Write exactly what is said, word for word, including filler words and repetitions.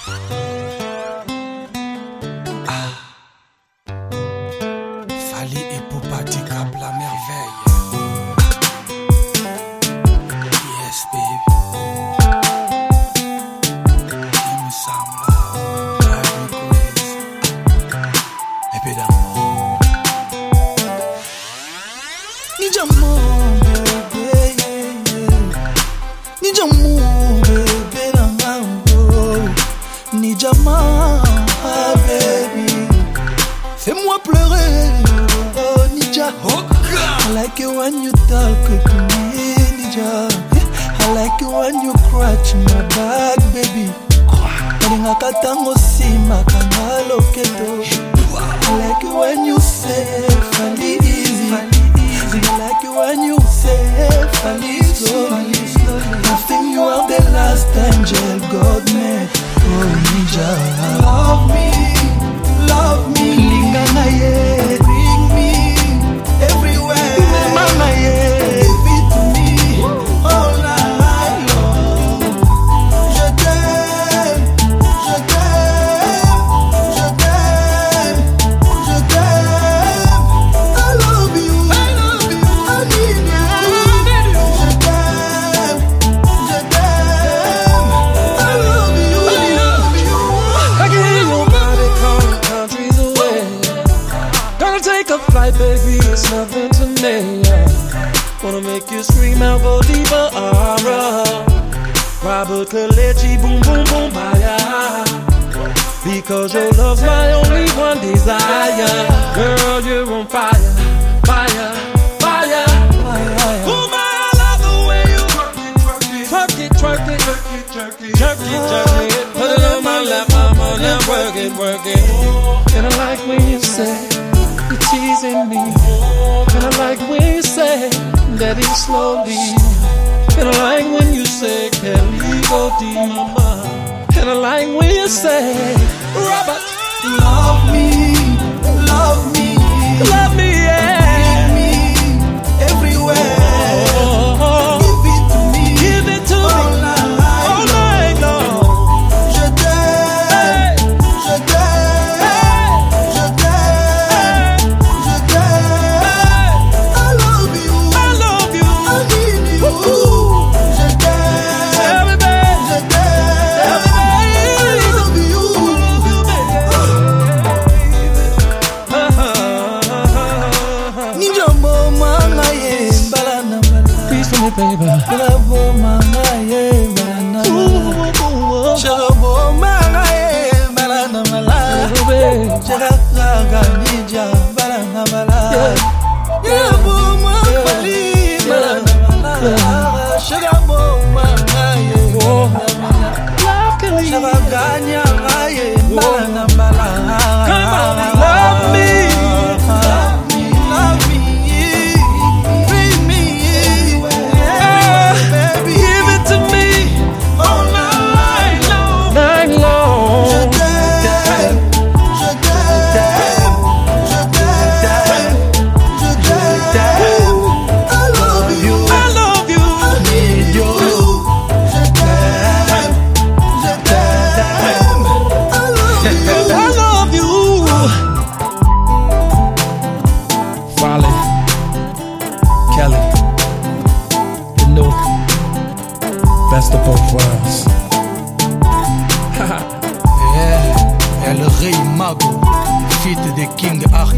Fais-moi pleurer, oh Nija. Oh, I like it when you talk to me, Nija. I like it when you scratch my back, baby. Kalinga katango sima kanga loketo. I like it when you say fali easy. I like it when you say fali slowly. I think you are the last angel God made. Oh Nija, love me, love me. Lingana ye, bring me everywhere. Mama ye, give it to me all night long. Je t'aime, je t'aime, je t'aime, je t'aime. I love you, I love you, I need you. Je t'aime, je t'aime. I love you, I love you. I can hear your body calling countries away. Gonna take a flight, baby, it's nothing to me. Wanna make you scream out, go deeper, aura. Robert Kalechi, boom, boom, boom, baya. Because your love's my only one desire. Girl, you're on fire, fire, fire. Oh my, I love the way you twerk it, twerk it, twerk it, twerk it, twerk it, twerk it. Put it on my lap, I'm on that, work it, work it. And I like when you say you're teasing me. And I like when you say that it's slowly. And I like when you say, can we go deep, mama? And I like when you say, Robert, love me, love me, love me, yeah. bring me everywhere. Oh, Give it to me, give it to all me night all night long. Je t'aime, je t'aime, je t'aime, je t'aime. I love you, I love you. I need you. Je t'aime, Tell me, babe. je t'aime. I love you. Ninjambo manga ye mbala na mbala. Please for me, baby. Bravo manga ye mbala na mbala. Shagabo manga ye mbala na mbala. Oh, babe. Shagaga ninja mbala na mbala. Yabo manga li mbala na mbala. Shagabo manga ye mbala na mbala. Love can leave. Shagaganya ye mbala na mbala. Come on, love me. Love me, love me, bring me everywhere, baby. Give it to me All night long. night Je long. t'aime, je t'aime, je t'aime, je t'aime. I love you, I love you. I need you. Je t'aime, je t'aime. I love you. I love you. Wally, Kelly, you know, best of both worlds. Yeah, El Rey Mago, feat de King Arthur.